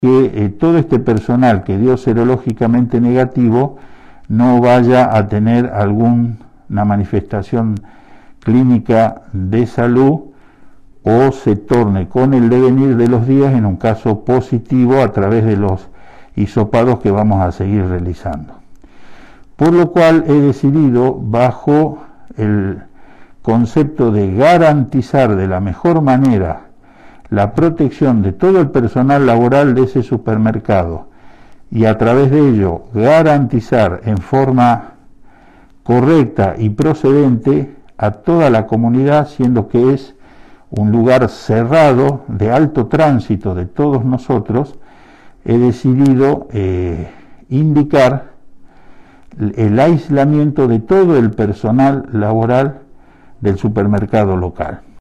que todo este personal que dio serológicamente negativo no vaya a tener alguna manifestación clínica de salud o se torne con el devenir de los días en un caso positivo a través de los hisopados que vamos a seguir realizando. Por lo cual he decidido, bajo el concepto de garantizar de la mejor manera la protección de todo el personal laboral de ese supermercado y a través de ello garantizar en forma correcta y procedente a toda la comunidad, siendo que es un lugar cerrado de alto tránsito de todos nosotros, he decidido indicar el aislamiento de todo el personal laboral del supermercado local.